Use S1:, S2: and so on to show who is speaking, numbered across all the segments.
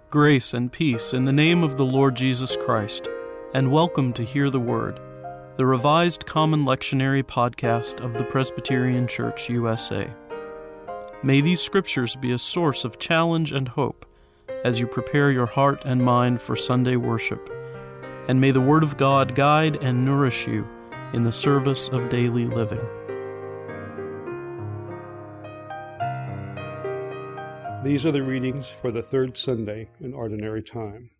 S1: Grace and peace in the name of the Lord Jesus Christ, and welcome to Hear the Word, the revised Common Lectionary podcast of the Presbyterian Church, USA. May these scriptures be a source of challenge and hope as you prepare your heart and mind for Sunday worship, and may the Word of God guide and nourish you in the service of daily living.
S2: These are the readings for the third Sunday in Ordinary Time.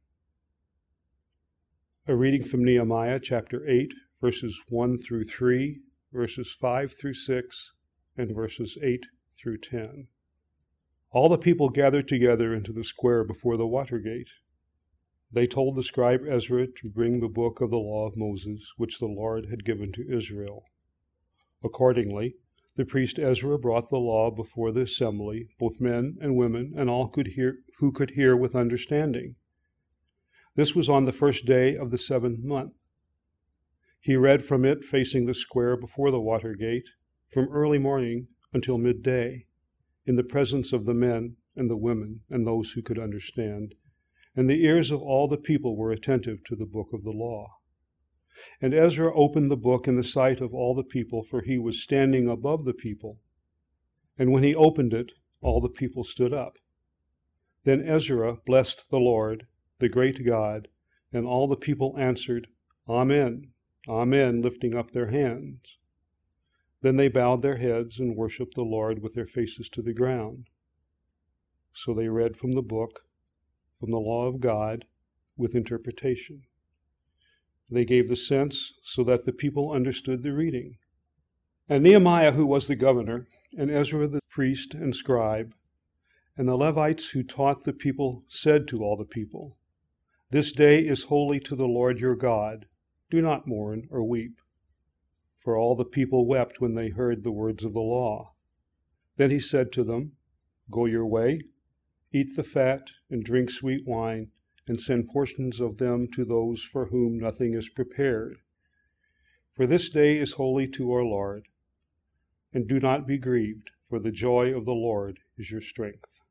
S2: A reading from Nehemiah chapter 8, verses 1 through 3, verses 5 through 6, and verses 8 through 10. All the people gathered together into the square before the water gate. They told the scribe Ezra to bring the book of the law of Moses, which the Lord had given to Israel. Accordingly, the priest Ezra brought the law before the assembly, both men and women, and all who could hear with understanding. This was on the first day of the 7th month. He read from it facing the square before the water gate, from early morning until midday, in the presence of the men and the women and those who could understand, and the ears of all the people were attentive to the book of the law. And Ezra opened the book in the sight of all the people, for he was standing above the people. And when he opened it, all the people stood up. Then Ezra blessed the Lord, the great God, and all the people answered, Amen, Amen, lifting up their hands. Then they bowed their heads and worshipped the Lord with their faces to the ground. So they read from the book, from the law of God, with interpretation. They gave the sense so that the people understood the reading. And Nehemiah, who was the governor, and Ezra the priest and scribe, and the Levites who taught the people, said to all the people, This day is holy to the Lord your God. Do not mourn or weep. For all the people wept when they heard the words of the law. Then he said to them, Go your way, eat the fat, and drink sweet wine, and send portions of them to those for whom nothing is prepared. For this day is holy to our Lord. And do not be grieved, for the joy of the Lord is your strength.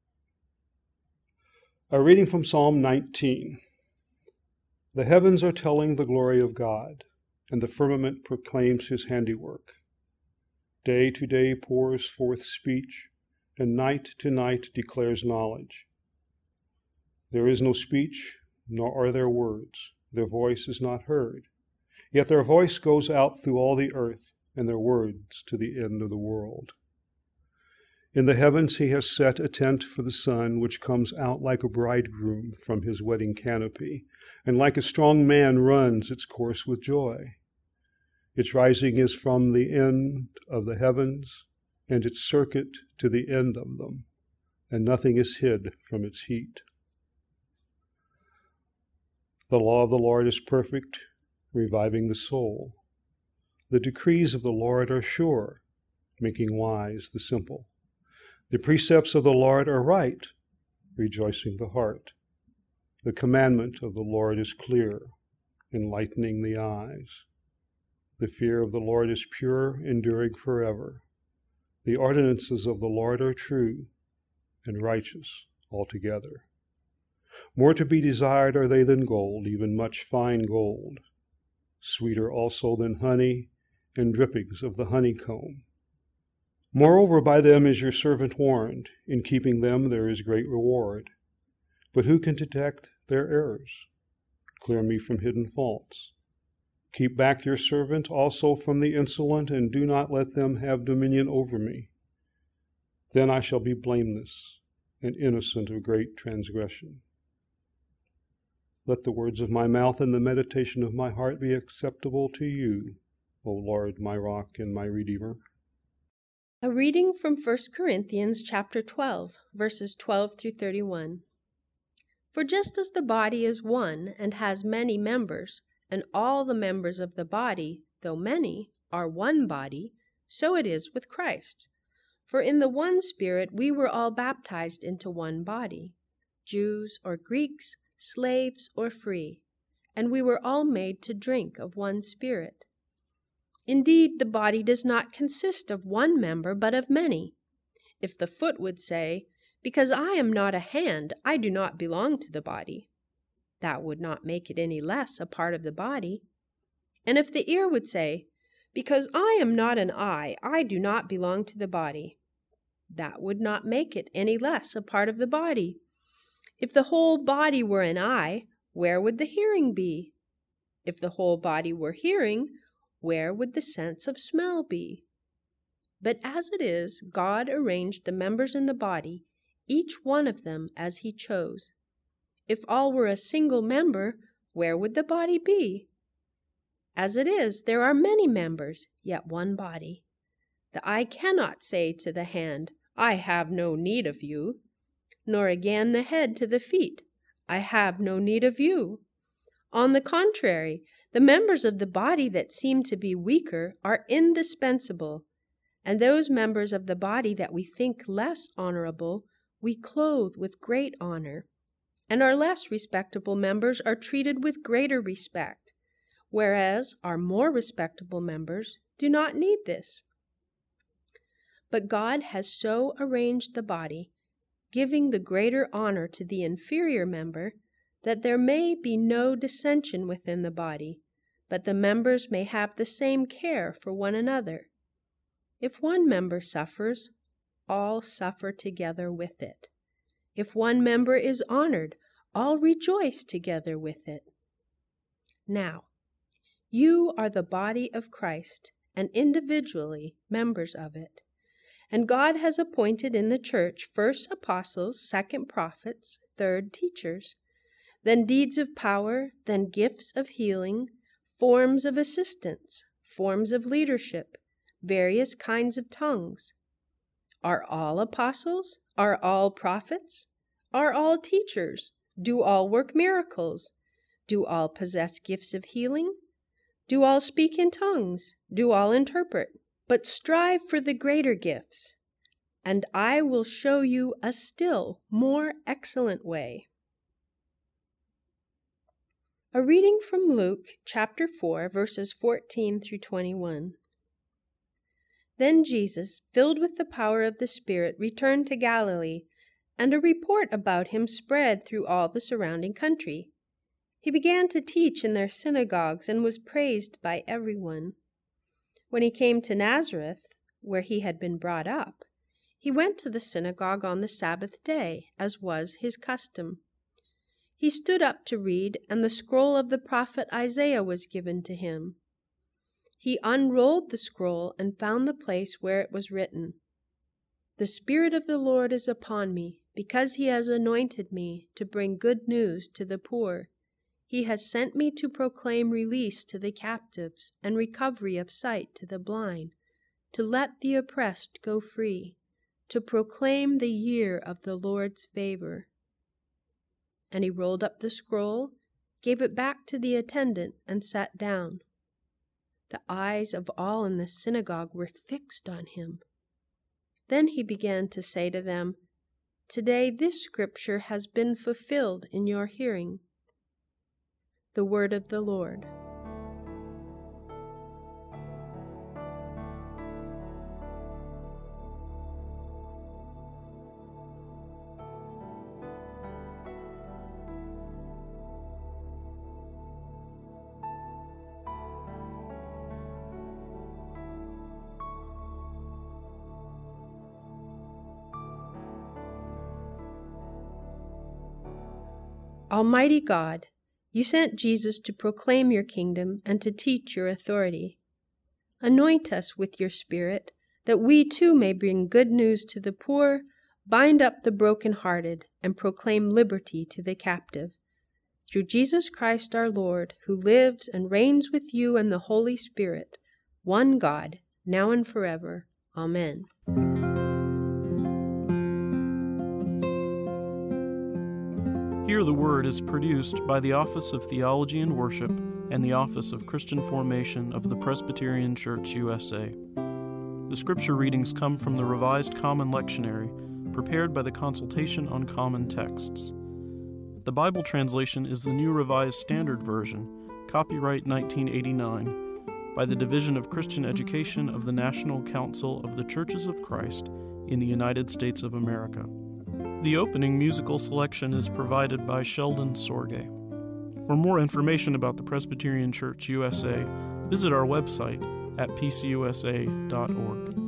S2: A reading from Psalm 19. The heavens are telling the glory of God, and the firmament proclaims his handiwork. Day to day pours forth speech, and night to night declares knowledge. There is no speech, nor are there words. Their voice is not heard. Yet their voice goes out through all the earth, and their words to the end of the world. In the heavens he has set a tent for the sun, which comes out like a bridegroom from his wedding canopy, and like a strong man runs its course with joy. Its rising is from the end of the heavens, and its circuit to the end of them, and nothing is hid from its heat. The law of the Lord is perfect, reviving the soul. The decrees of the Lord are sure, making wise the simple. The precepts of the Lord are right, rejoicing the heart. The commandment of the Lord is clear, enlightening the eyes. The fear of the Lord is pure, enduring forever. The ordinances of the Lord are true and righteous altogether. More to be desired are they than gold, even much fine gold. Sweeter also than honey and drippings of the honeycomb. Moreover, by them is your servant warned. In keeping them there is great reward. But who can detect their errors? Clear me from hidden faults. Keep back your servant also from the insolent, and do not let them have dominion over me. Then I shall be blameless and innocent of great transgression. Let the words of my mouth and the meditation of my heart be acceptable to you, O Lord, my rock and my redeemer.
S3: A reading from 1 Corinthians chapter 12, verses 12 through 31. For just as the body is one and has many members, and all the members of the body, though many, are one body, so it is with Christ. For in the one Spirit we were all baptized into one body, Jews or Greeks, slaves or free, and we were all made to drink of one Spirit. Indeed, the body does not consist of one member, but of many. If the foot would say, Because I am not a hand, I do not belong to the body. That would not make it any less a part of the body. And if the ear would say, Because I am not an eye, I do not belong to the body, that would not make it any less a part of the body. If the whole body were an eye, where would the hearing be? If the whole body were hearing, where would the sense of smell be? But as it is, God arranged the members in the body, each one of them as he chose. If all were a single member, where would the body be? As it is, there are many members, yet one body. The eye cannot say to the hand, I have no need of you, nor again the head to the feet, I have no need of you. On the contrary, the members of the body that seem to be weaker are indispensable, and those members of the body that we think less honorable we clothe with great honor, and our less respectable members are treated with greater respect, whereas our more respectable members do not need this. But God has so arranged the body, giving the greater honor to the inferior member, that there may be no dissension within the body, but the members may have the same care for one another. If one member suffers, all suffer together with it. If one member is honored, all rejoice together with it. Now, you are the body of Christ, and individually members of it. And God has appointed in the church first apostles, second prophets, third teachers, then deeds of power, then gifts of healing, forms of assistance, forms of leadership, various kinds of tongues. Are all apostles? Are all prophets? Are all teachers? Do all work miracles? Do all possess gifts of healing? Do all speak in tongues? Do all interpret? But strive for the greater gifts, and I will show you a still more excellent way. A reading from Luke chapter 4, verses 14 through 21. Then Jesus, filled with the power of the Spirit, returned to Galilee, and a report about him spread through all the surrounding country. He began to teach in their synagogues and was praised by everyone. When he came to Nazareth, where he had been brought up, he went to the synagogue on the Sabbath day, as was his custom. He stood up to read, and the scroll of the prophet Isaiah was given to him. He unrolled the scroll and found the place where it was written, The Spirit of the Lord is upon me, because he has anointed me to bring good news to the poor. He has sent me to proclaim release to the captives and recovery of sight to the blind, to let the oppressed go free, to proclaim the year of the Lord's favor. And he rolled up the scroll, gave it back to the attendant, and sat down. The eyes of all in the synagogue were fixed on him. Then he began to say to them, Today this scripture has been fulfilled in your hearing. The word of the Lord. Almighty God, you sent Jesus to proclaim your kingdom and to teach your authority. Anoint us with your Spirit, that we too may bring good news to the poor, bind up the brokenhearted, and proclaim liberty to the captive. Through Jesus Christ our Lord, who lives and reigns with you and the Holy Spirit, one God, now and forever. Amen.
S1: Hear the Word is produced by the Office of Theology and Worship and the Office of Christian Formation of the Presbyterian Church USA. The scripture readings come from the Revised Common Lectionary, prepared by the Consultation on Common Texts. The Bible translation is the New Revised Standard Version, copyright 1989, by the Division of Christian Education of the National Council of the Churches of Christ in the United States of America. The opening musical selection is provided by Sheldon Sorge. For more information about the Presbyterian Church USA, visit our website at pcusa.org.